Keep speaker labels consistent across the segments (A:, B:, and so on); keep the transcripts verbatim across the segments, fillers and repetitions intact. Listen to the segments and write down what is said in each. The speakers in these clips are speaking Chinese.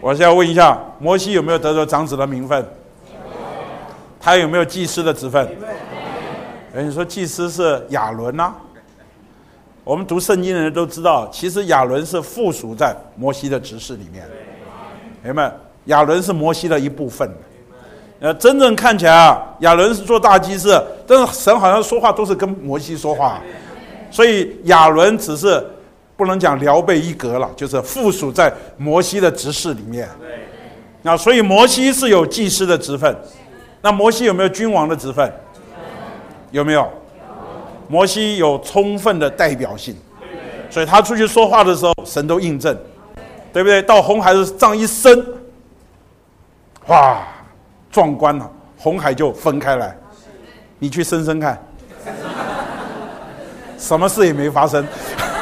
A: 我现在问一下，摩西有没有得着长子的名分？他有没有祭司的职分？有人说祭司是亚伦啊。我们读圣经的人都知道，其实亚伦是附属在摩西的职事里面。明白？亚伦是摩西的一部分。呃，真正看起来啊，亚伦是做大祭司，但是神好像说话都是跟摩西说话，所以亚伦只是不能讲聊备一格了，就是附属在摩西的职事里面。那所以摩西是有祭司的职分，那摩西有没有君王的职分？有没有？摩西有充分的代表性，所以他出去说话的时候，神都印证，对不对？到红海的这样一伸，哇！壮观了，红海就分开来，你去伸伸看，什么事也没发生，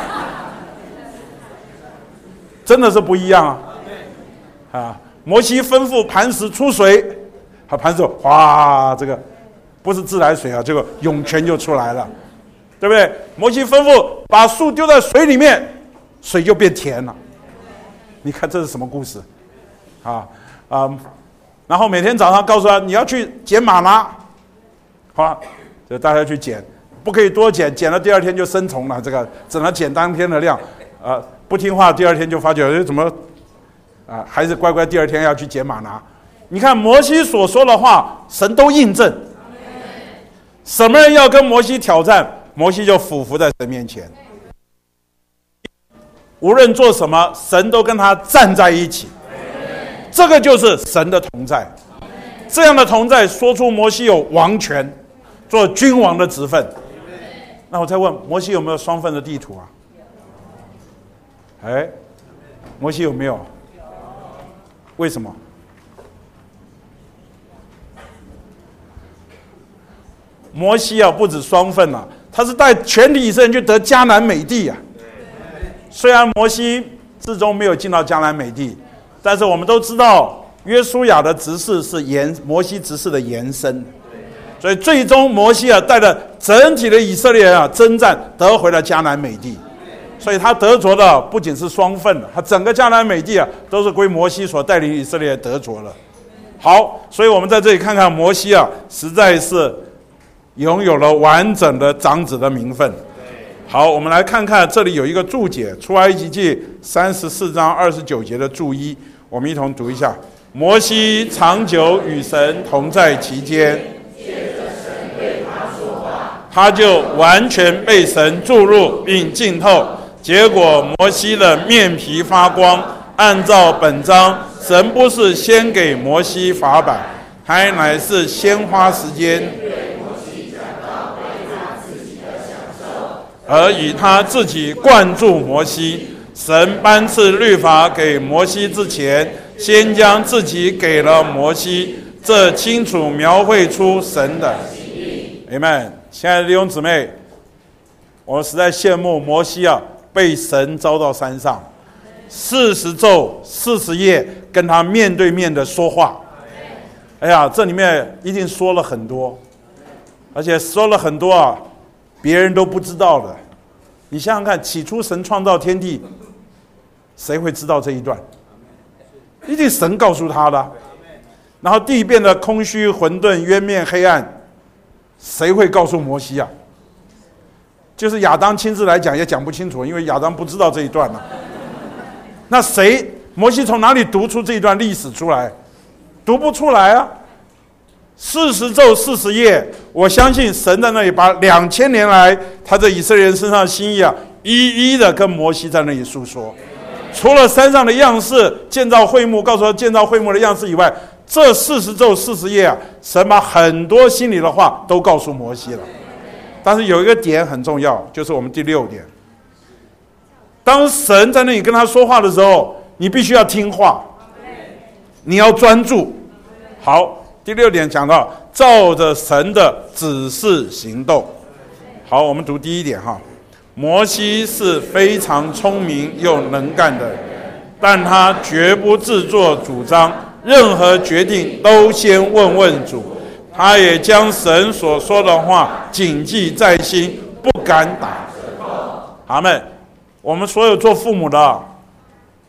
A: 真的是不一样啊！啊，摩西吩咐磐石出水，好，磐石哇，这个不是自来水啊，这个涌泉就出来了，对不对？摩西吩咐把树丢在水里面，水就变甜了。你看这是什么故事？啊啊！嗯然后每天早上告诉他你要去捡玛拿，好，就大家去捡，不可以多捡，捡了第二天就生虫了，这个只能捡当天的量，呃，不听话第二天就发觉哎怎么，啊、呃，还是乖乖第二天要去捡玛拿。你看摩西所说的话，神都印证，什么人要跟摩西挑战，摩西就俯伏在神面前，无论做什么，神都跟他站在一起。这个就是神的同在，这样的同在说出摩西有王权，做君王的职分。那我再问，摩西有没有双份的地图啊？哎，摩西有没有？为什么？摩西啊，不止双份啊，他是带全体以色列人去得迦南美地啊。虽然摩西最终没有进到迦南美地。但是我们都知道，约书亚的职事是延摩西职事的延伸，所以最终摩西啊带着整体的以色列人啊征战，得回了迦南美地。所以他得着的不仅是双份，他整个迦南美地啊都是归摩西所带领以色列得着了。好，所以我们在这里看看摩西啊，实在是拥有了完整的长子的名分。好，我们来看看这里有一个注解，出埃及记三十四章二十九节的注一。我们一同读一下：摩西长久与神同在其间，
B: 借着神对他说话，
A: 他就完全被神注入并浸透。结果摩西的面皮发光。按照本章，神不是先给摩西法版，还乃是先花时间
B: 对摩西讲到归他自己的享受，
A: 而以他自己灌注摩西。神颁赐律法给摩西之前，先将自己给了摩西，这清楚描绘出神的心意。Amen。亲爱的弟兄姊妹，我实在羡慕摩西啊，被神召到山上，四十昼四十夜跟他面对面的说话。哎呀，这里面一定说了很多，而且说了很多啊，别人都不知道的。你想想看，起初神创造天地，谁会知道这一段？一定神告诉他的。然后地变得空虚混沌渊面黑暗，谁会告诉摩西啊？就是亚当亲自来讲也讲不清楚，因为亚当不知道这一段嘛。那谁？摩西从哪里读出这一段历史出来？读不出来啊。四十昼四十夜，我相信神在那里把两千年来他在以色列人身上的心意啊，一一的跟摩西在那里诉说。除了山上的样式建造会幕，告诉他建造会幕的样式以外，这四十昼四十夜啊，神把很多心里的话都告诉摩西了。但是有一个点很重要，就是我们第六点，当神在那里跟他说话的时候，你必须要听话，你要专注。好，第六点讲到照着神的指示行动。好，我们读第一点哈。摩西是非常聪明又能干的人，但他绝不自作主张，任何决定都先问问主。他也将神所说的话谨记在心，不敢打折扣。阿们。我们所有做父母的，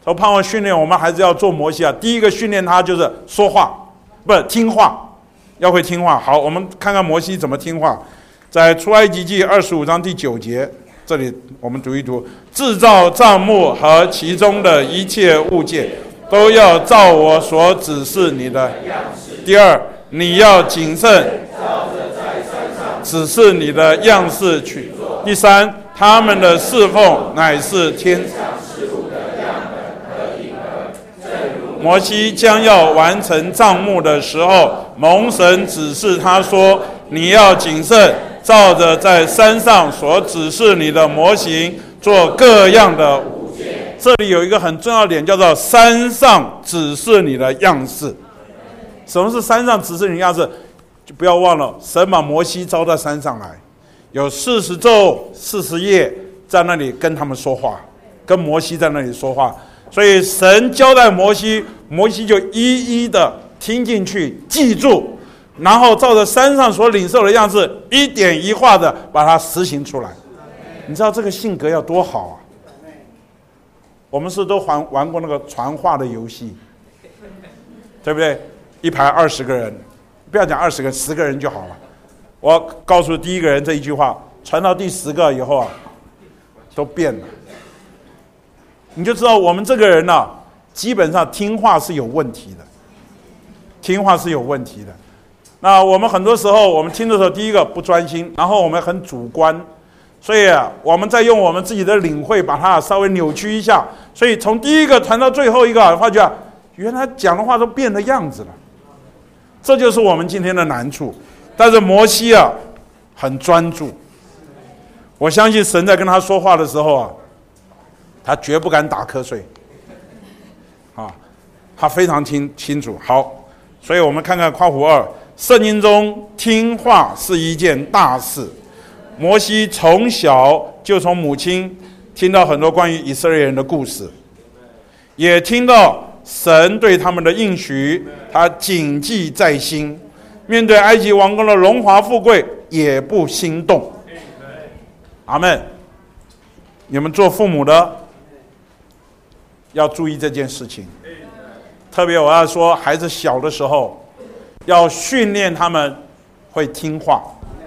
A: 说盼望训练我们孩子要做摩西啊，第一个训练他就是说话，不是听话，要会听话。好，我们看看摩西怎么听话。在出埃及记二十五章第九节，这里我们读一读：制造帐幕和其中的一切物件，都要照我所指示你的样式。第二，你要谨慎，指示你的样式去做。第三，他们的侍奉乃是天上事物的样本和影儿。摩西将要完成帐幕的时候，蒙神指示他说：你要谨慎，照着在山上所指示你的模型做各样的物件。这里有一个很重要的点，叫做山上指示你的样式。什么是山上指示你的样式？就不要忘了，神把摩西招到山上来，有四十昼四十夜在那里跟他们说话，跟摩西在那里说话。所以神交代摩西，摩西就一一的听进去，记住，然后照着山上所领受的样子，一点一画的把它实行出来。你知道这个性格要多好啊！我们是都玩玩过那个传话的游戏，对不对？一排二十个人，不要讲二十个，十个人就好了。我告诉第一个人这一句话，传到第十个以后啊，都变了。你就知道我们这个人啊，基本上听话是有问题的，听话是有问题的。那我们很多时候，我们听的时候，第一个不专心，然后我们很主观，所以啊，我们在用我们自己的领会把它稍微扭曲一下。所以从第一个传到最后一个，发觉啊，原来讲的话都变了样子了。这就是我们今天的难处。但是摩西啊，很专注。我相信神在跟他说话的时候啊，他绝不敢打瞌睡，啊，他非常清清楚。好，所以我们看看括弧二，圣经中听话是一件大事。摩西从小就从母亲听到很多关于以色列人的故事，也听到神对他们的应许，他谨记在心。面对埃及王宫的荣华富贵，也不心动。阿们。你们做父母的要注意这件事情，特别我要说，孩子小的时候要训练他们会听话。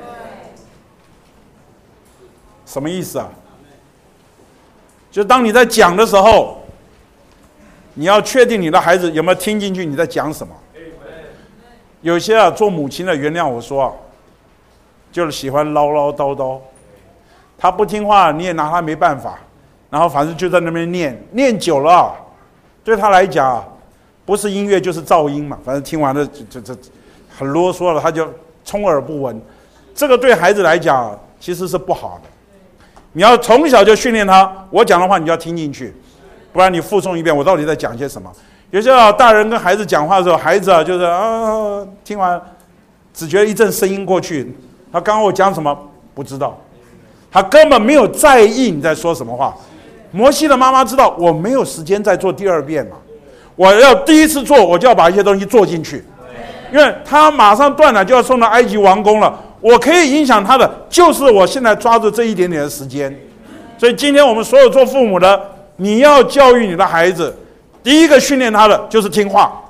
A: 什么意思啊？就当你在讲的时候，你要确定你的孩子有没有听进去你在讲什么。有些啊，做母亲的原谅我说啊，就是喜欢唠唠叨叨，他不听话你也拿他没办法，然后反正就在那边念，念久了啊，对他来讲啊，不是音乐就是噪音嘛，反正听完了就就就很啰嗦了，他就充耳不闻。这个对孩子来讲其实是不好的。你要从小就训练他，我讲的话你就要听进去，不然你复诵一遍我到底在讲些什么。有些啊，大人跟孩子讲话的时候，孩子啊就是啊，听完只觉得一阵声音过去，他刚刚我讲什么不知道，他根本没有在意你在说什么话。摩西的妈妈知道我没有时间再做第二遍嘛，我要第一次做我就要把一些东西做进去，因为他马上断了就要送到埃及王宫了，我可以影响他的就是我现在抓住这一点点的时间。所以今天我们所有做父母的，你要教育你的孩子，第一个训练他的就是听话。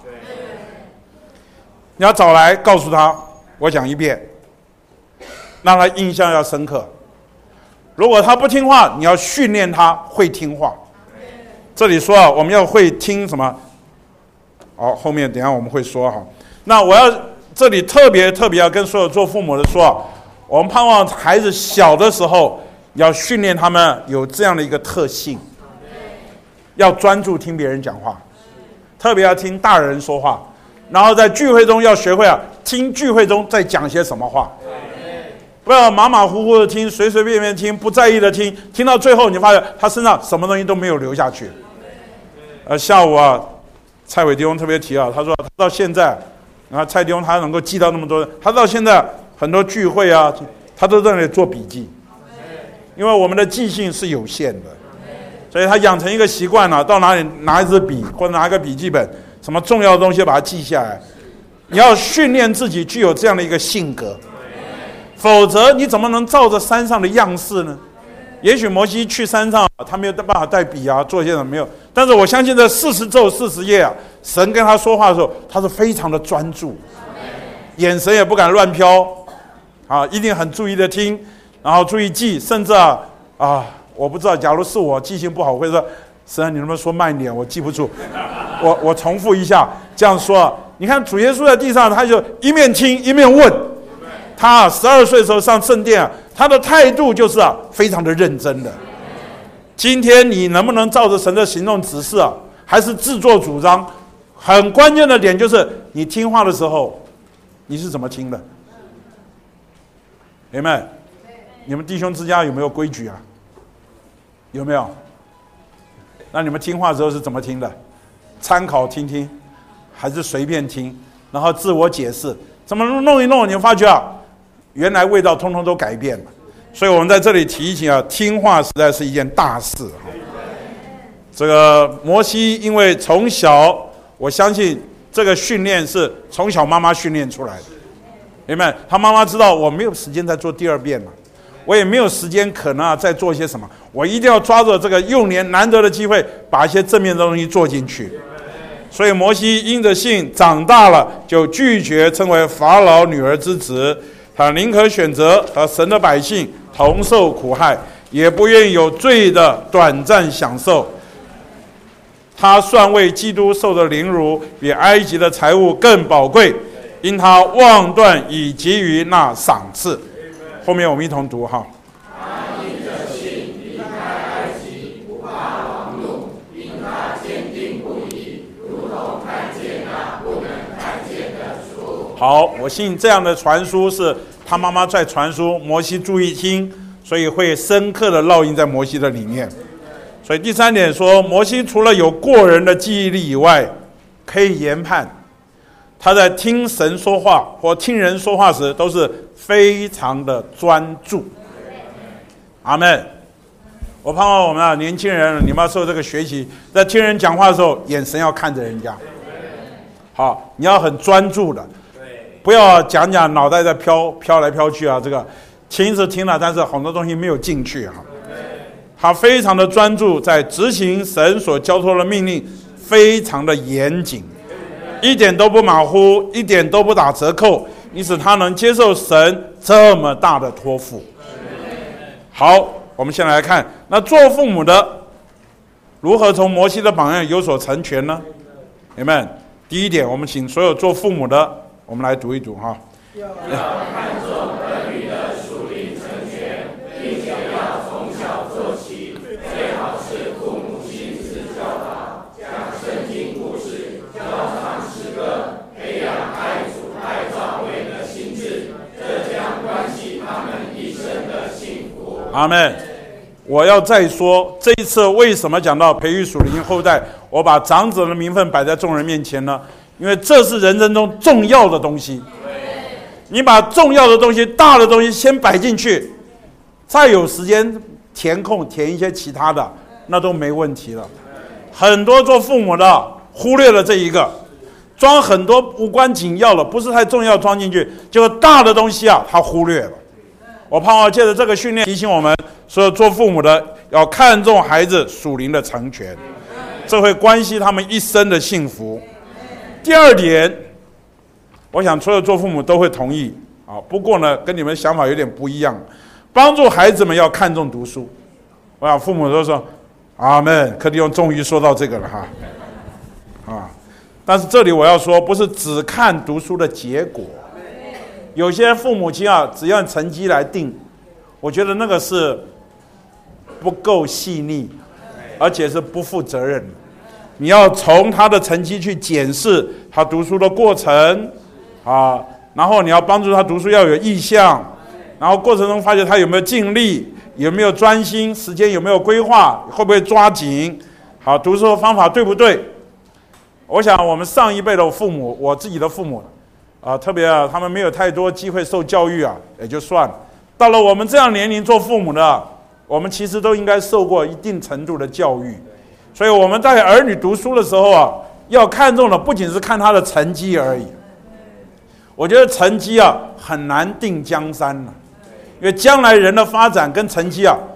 A: 你要找来告诉他，我讲一遍，让他印象要深刻。如果他不听话，你要训练他会听话。这里说啊，我们要会听什么？好，后面等一下我们会说哈。那我要这里特别特别要跟所有做父母的说啊，我们盼望孩子小的时候要训练他们有这样的一个特性，要专注听别人讲话，特别要听大人说话，然后在聚会中要学会啊，听聚会中在讲些什么话，不要马马虎虎的听，随随便便听，不在意的听，听到最后你发现他身上什么东西都没有留下去。呃，下午啊，蔡伟弟兄特别提啊，他说他到现在，然后蔡弟兄他能够记到那么多，他到现在很多聚会啊，他都在那里做笔记，因为我们的记性是有限的。所以他养成一个习惯了，到哪里拿一支笔或者拿一个笔记本，什么重要的东西把它记下来。你要训练自己具有这样的一个性格，否则你怎么能照着山上的样式呢？ 也许摩西去山上，他没有办法带笔啊，做些什么没有。但是我相信这四十昼四十夜啊，神跟他说话的时候，他是非常的专注，眼神也不敢乱飘，啊，一定很注意的听，然后注意记，甚至啊啊，我不知道，假如是我记性不好，我会说，神啊，你能不能说慢一点？我记不住。我我重复一下，这样说啊。你看主耶稣在地上，他就一面听一面问。他十二岁的时候上圣殿啊，他的态度就是啊，非常的认真的。今天你能不能照着神的行动指示啊，还是自作主张？很关键的点就是你听话的时候，你是怎么听的？姐妹，你们弟兄之家有没有规矩啊？有没有？那你们听话的时候是怎么听的？参考听听，还是随便听，然后自我解释？怎么弄一弄，你发觉啊，原来味道通通都改变了。所以我们在这里提醒啊，听话实在是一件大事哈。这个摩西因为从小，我相信这个训练是从小妈妈训练出来的，明白？他妈妈知道我没有时间再做第二遍了，我也没有时间可能啊再做一些什么，我一定要抓住这个幼年难得的机会，把一些正面的东西做进去。所以摩西因着信长大了，就拒绝成为法老女儿之子，他宁可选择和神的百姓同受苦害，也不愿意有罪的短暂享受。他算为基督受的凌辱比埃及的财物更宝贵，因他妄断以给予那赏赐。后面我们一同读哈。
B: 他因着信离开埃及，不怕王怒，因他坚定不移，如同看见那不能看见的主。
A: 好，我信这样的传书是他妈妈在传书，摩西注意听，所以会深刻的烙印在摩西的里面。所以第三点说，摩西除了有过人的记忆力以外，可以研判，他在听神说话或听人说话时都是非常的专注。阿们。我盼望我们啊年轻人，你们要受这个学习，在听人讲话的时候，眼神要看着人家。好，你要很专注的，不要讲讲脑袋在飘飘来飘去啊。这个听是听了，但是很多东西没有进去哈。他非常的专注，在执行神所交托的命令，非常的严谨，一点都不马虎，一点都不打折扣，因此他能接受神这么大的托付。好，我们先来看，那做父母的如何从摩西的榜样有所成全呢？你们第一点，我们请所有做父母的，我们来读一读哈。
B: 要看重儿女的属灵成全，并且要从小做起，最好是父母亲自教导，讲圣经故事，教唱诗歌，培养爱主爱教会的心智，这将关系他们一生的幸福。
A: 阿们。我要再说，这一次为什么讲到培育属灵后代，我把长子的名分摆在众人面前呢？因为这是人生中重要的东西。你把重要的东西、大的东西先摆进去，再有时间填空填一些其他的，那都没问题了。很多做父母的忽略了这一个，装很多无关紧要的，不是太重要装进去，结果大的东西啊，他忽略了。我盼望借着这个训练，提醒我们所有做父母的要看重孩子属灵的成全，这会关系他们一生的幸福。第二点，我想所有做父母都会同意啊。不过呢，跟你们想法有点不一样。帮助孩子们要看重读书，我想父母都说阿们。柯弟兄终于说到这个了哈，啊！但是这里我要说，不是只看读书的结果。有些父母亲啊，只要成绩来定，我觉得那个是不够细腻，而且是不负责任的。你要从他的成绩去检视他读书的过程啊，然后你要帮助他读书要有意向，然后过程中发觉他有没有尽力，有没有专心，时间有没有规划，会不会抓紧，好，读书的方法对不对？我想我们上一辈的父母，我自己的父母啊，特别啊，他们没有太多机会受教育啊，也就算了。到了我们这样年龄做父母的，我们其实都应该受过一定程度的教育。所以我们在儿女读书的时候啊，要看重的不仅是看他的成绩而已。我觉得成绩啊很难定江山了，因为将来人的发展跟成绩啊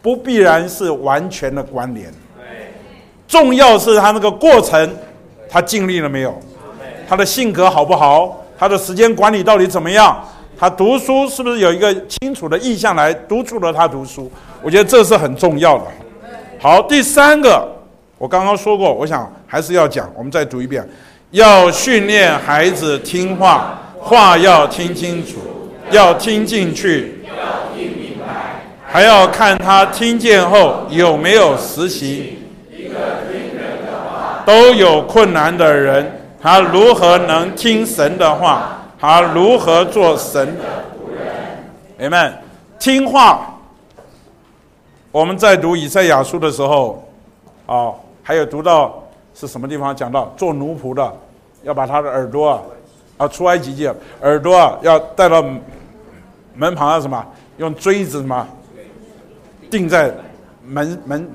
A: 不必然是完全的关联。重要是他那个过程，他尽力了没有？他的性格好不好？他的时间管理到底怎么样？他读书是不是有一个清楚的意向来督促了他读书？我觉得这是很重要的。好，第三个，我刚刚说过，我想还是要讲，我们再读一遍：要训练孩子听话，话要听清楚，要听进去，
B: 要听明白，
A: 还要看他听见后有没有实行。
B: 一个听人的话，
A: 都有困难的人，他如何能听神的话？他如何做神的仆人 ？Amen。听话。我们在读以赛亚书的时候，哦，还有读到是什么地方讲到做奴仆的，要把他的耳朵啊，啊，出埃及记耳朵啊，要带到门旁，要什么？用锥子什么钉在门门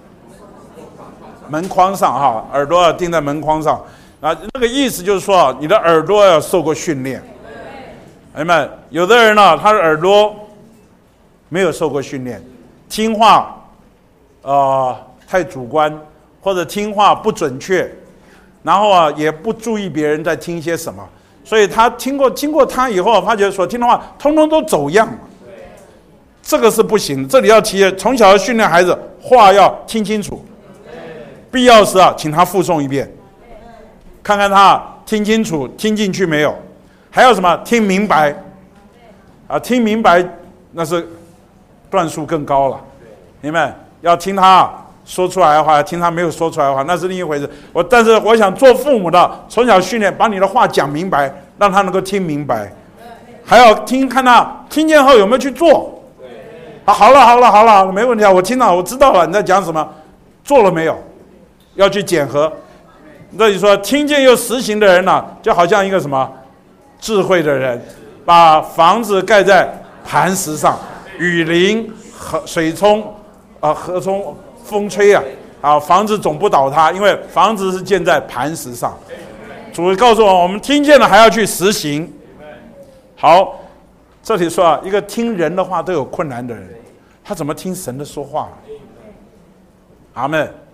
A: 门框上哈，耳朵要钉在门框上。啊，那个意思就是说，你的耳朵要受过训练。哎们，有的人呢，他的耳朵没有受过训练，听话，呃，太主观，或者听话不准确，然后啊，也不注意别人在听些什么，所以他听过经过他以后，发觉所听的话，通通都走样。这个是不行的。这里要提，从小要训练孩子，话要听清楚，必要时啊，请他复诵一遍。看看他听清楚、听进去没有，还有什么听明白啊？听明白那是段数更高了，明白？要听他说出来的话，听他没有说出来的话，那是另一回事。我但是我想做父母的，从小训练，把你的话讲明白，让他能够听明白，还要听看他听见后有没有去做。啊，好了好了好了，没问题啊，我听了，我知道了你在讲什么，做了没有？要去检核。这里说听见又实行的人呢、啊，就好像一个什么智慧的人，把房子盖在磐石上，雨淋、河水冲，啊、呃，河冲、风吹啊，啊，房子总不倒塌，因为房子是建在磐石上。主告诉我，我们听见了还要去实行。好，这里说啊，一个听人的话都有困难的人，他怎么听神的说话？阿们。